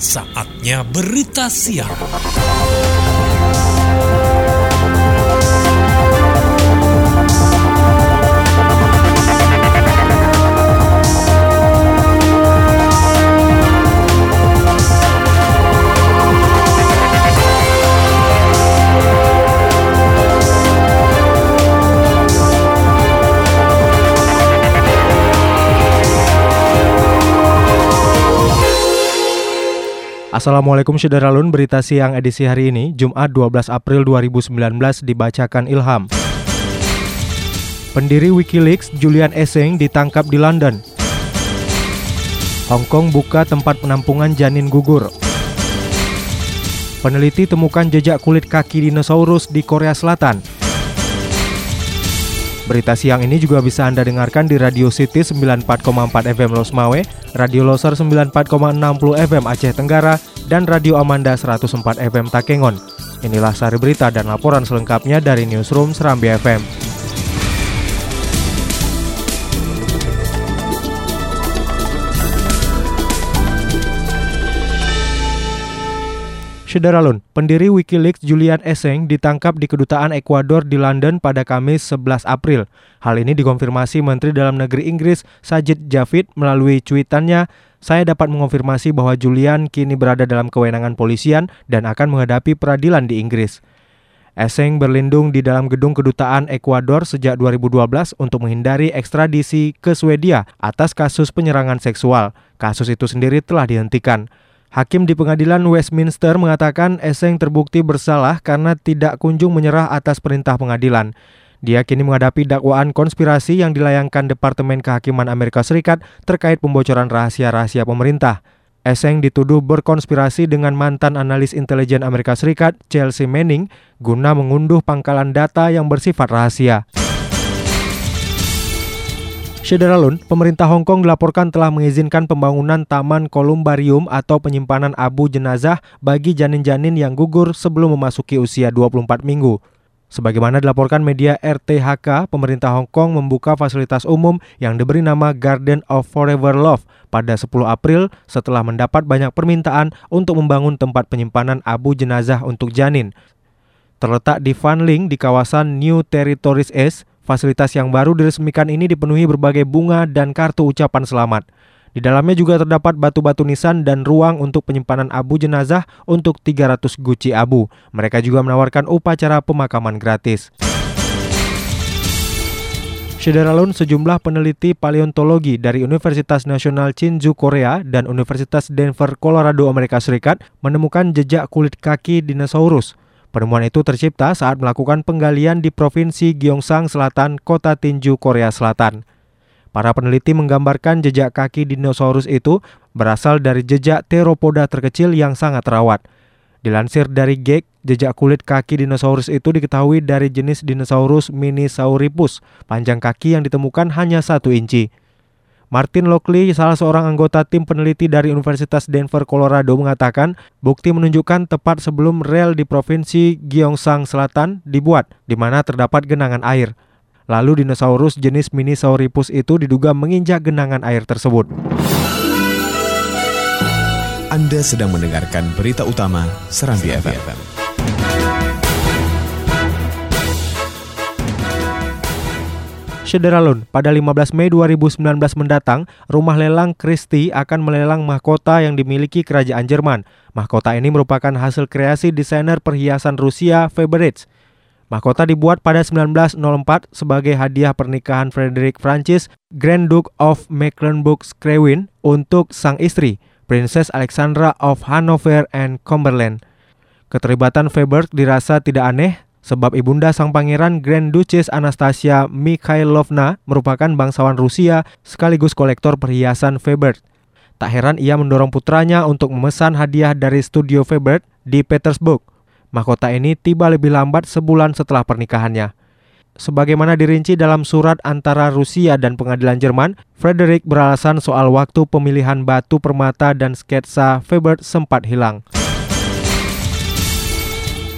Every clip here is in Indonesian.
Saatnya berita siang. Assalamualaikum Syederalun, berita siang edisi hari ini, Jumat 12 April 2019 dibacakan Ilham. Pendiri Wikileaks Julian Assange ditangkap di London. Hong Kong buka tempat penampungan janin gugur. Peneliti temukan jejak kulit kaki dinosaurus di Korea Selatan. Berita siang ini juga bisa Anda dengarkan di Radio City 94,4 FM Losmawe, Radio Loser 94,60 FM Aceh Tenggara, dan Radio Amanda 104 FM Takengon. Inilah sari berita dan laporan selengkapnya dari Newsroom Serambi FM. Syederalun, pendiri Wikileaks Julian Assange ditangkap di Kedutaan Ekuador di London pada Kamis 11 April. Hal ini dikonfirmasi Menteri Dalam Negeri Inggris Sajid Javid melalui cuitannya, "Saya dapat mengonfirmasi bahwa Julian kini berada dalam kewenangan polisian dan akan menghadapi peradilan di Inggris." Assange berlindung di dalam gedung Kedutaan Ekuador sejak 2012 untuk menghindari ekstradisi ke Swedia atas kasus penyerangan seksual. Kasus itu sendiri telah dihentikan. Hakim di Pengadilan Westminster mengatakan Assange terbukti bersalah karena tidak kunjung menyerah atas perintah pengadilan. Dia kini menghadapi dakwaan konspirasi yang dilayangkan Departemen Kehakiman Amerika Serikat terkait pembocoran rahasia-rahasia pemerintah. Assange dituduh berkonspirasi dengan mantan analis intelijen Amerika Serikat, Chelsea Manning, guna mengunduh pangkalan data yang bersifat rahasia. Syederalun, pemerintah Hong Kong dilaporkan telah mengizinkan pembangunan taman kolumbarium atau penyimpanan abu jenazah bagi janin-janin yang gugur sebelum memasuki usia 24 minggu. Sebagaimana dilaporkan media RTHK, pemerintah Hong Kong membuka fasilitas umum yang diberi nama Garden of Forever Love pada 10 April setelah mendapat banyak permintaan untuk membangun tempat penyimpanan abu jenazah untuk janin. Terletak di Fan Ling di kawasan New Territories East, fasilitas yang baru diresmikan ini dipenuhi berbagai bunga dan kartu ucapan selamat. Di dalamnya juga terdapat batu-batu nisan dan ruang untuk penyimpanan abu jenazah untuk 300 guci abu. Mereka juga menawarkan upacara pemakaman gratis. Syederalun, sejumlah peneliti paleontologi dari Universitas Nasional Chinju Korea dan Universitas Denver Colorado Amerika Serikat menemukan jejak kulit kaki dinosaurus. Penemuan itu tercipta saat melakukan penggalian di Provinsi Gyeongsang Selatan, Kota Tinju, Korea Selatan. Para peneliti menggambarkan jejak kaki dinosaurus itu berasal dari jejak teropoda terkecil yang sangat terawat. Dilansir dari GEK, jejak kulit kaki dinosaurus itu diketahui dari jenis dinosaurus Minisauripus. Panjang kaki yang ditemukan hanya 1 inci. Martin Lockley, salah seorang anggota tim peneliti dari Universitas Denver, Colorado, mengatakan bukti menunjukkan tepat sebelum rel di Provinsi Gyeongsang Selatan dibuat, di mana terdapat genangan air. Lalu dinosaurus jenis Minisauripus itu diduga menginjak genangan air tersebut. Anda sedang mendengarkan berita utama Serambi FM. Syederalun, pada 15 Mei 2019 mendatang, rumah lelang Christie akan melelang mahkota yang dimiliki kerajaan Jerman. Mahkota ini merupakan hasil kreasi desainer perhiasan Rusia Faberge. Mahkota dibuat pada 1904 sebagai hadiah pernikahan Frederick Francis, Grand Duke of Mecklenburg-Schwerin, untuk sang istri, Princess Alexandra of Hanover and Cumberland. Keterlibatan Faberge dirasa tidak aneh, sebab ibunda sang pangeran Grand Duchess Anastasia Mikhailovna merupakan bangsawan Rusia sekaligus kolektor perhiasan Faberge. Tak heran ia mendorong putranya untuk memesan hadiah dari studio Faberge di Petersburg. Mahkota ini tiba lebih lambat sebulan setelah pernikahannya. Sebagaimana dirinci dalam surat antara Rusia dan pengadilan Jerman, Frederick beralasan soal waktu pemilihan batu permata dan sketsa Faberge sempat hilang.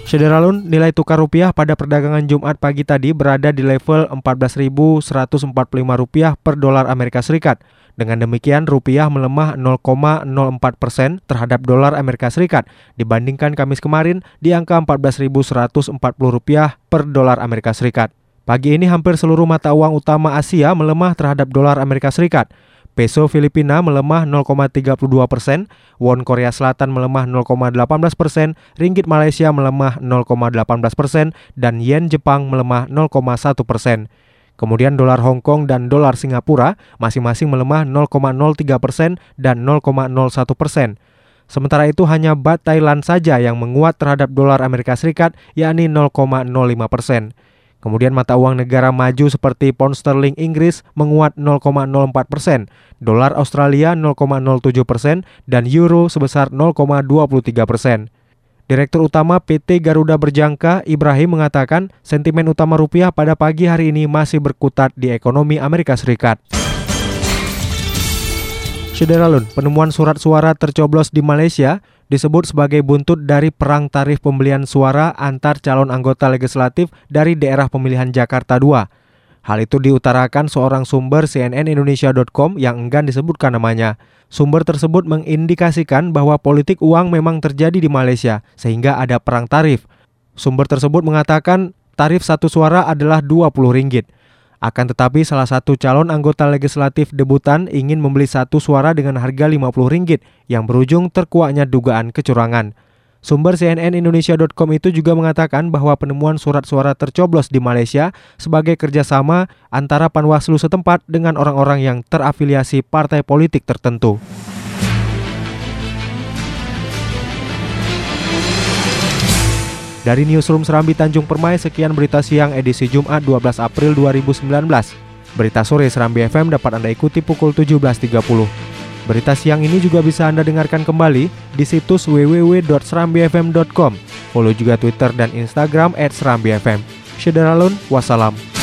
Syederalun, nilai tukar rupiah pada perdagangan Jumat pagi tadi berada di level Rp14.145 per dolar Amerika Serikat. Dengan demikian, rupiah melemah 0,04% terhadap dolar Amerika Serikat dibandingkan Kamis kemarin di angka Rp14.140 per dolar Amerika Serikat. Pagi ini hampir seluruh mata uang utama Asia melemah terhadap dolar Amerika Serikat. Peso Filipina melemah 0,32%, won Korea Selatan melemah 0,18%, ringgit Malaysia melemah 0,18%, dan yen Jepang melemah 0,1%. Kemudian dolar Hong Kong dan dolar Singapura masing-masing melemah 0,03% dan 0,01%. Sementara itu hanya baht Thailand saja yang menguat terhadap dolar Amerika Serikat, yakni 0,05%. Kemudian mata uang negara maju seperti pound sterling Inggris menguat 0,04%, dolar Australia 0,07%, dan euro sebesar 0,23%. Direktur Utama PT Garuda Berjangka, Ibrahim, mengatakan sentimen utama rupiah pada pagi hari ini masih berkutat di ekonomi Amerika Serikat. Syederalun, penemuan surat suara tercoblos di Malaysia disebut sebagai buntut dari perang tarif pembelian suara antar calon anggota legislatif dari daerah pemilihan Jakarta II. Hal itu diutarakan seorang sumber cnnindonesia.com yang enggan disebutkan namanya. Sumber tersebut mengindikasikan bahwa politik uang memang terjadi di Malaysia sehingga ada perang tarif. Sumber tersebut mengatakan tarif satu suara adalah Rp20. Akan tetapi salah satu calon anggota legislatif debutan ingin membeli satu suara dengan harga Rp50 yang berujung terkuaknya dugaan kecurangan. Sumber cnnindonesia.com itu juga mengatakan bahwa penemuan surat suara tercoblos di Malaysia sebagai kerjasama antara Panwaslu setempat dengan orang-orang yang terafiliasi partai politik tertentu. Dari Newsroom Serambi Tanjung Permai, sekian berita siang edisi Jumat 12 April 2019. Berita sore Serambi FM dapat Anda ikuti pukul 17.30. Berita siang ini juga bisa Anda dengarkan kembali di situs www.serambifm.com. Follow juga Twitter dan Instagram @serambifm. Syederalun, wassalam.